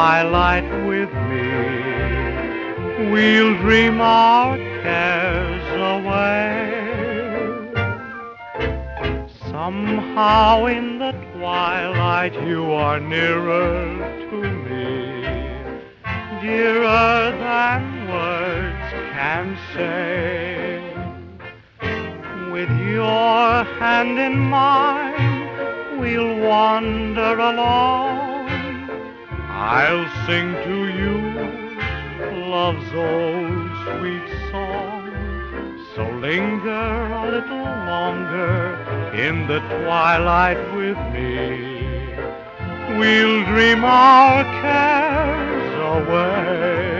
twilight with me. We'll dream our cares away. Somehow in the twilight you are nearer to me, dearer than words can say. With your hand in mine, we'll wander along. I'll sing to you love's old sweet song. So linger a little longer in the twilight with me. We'll dream our cares away.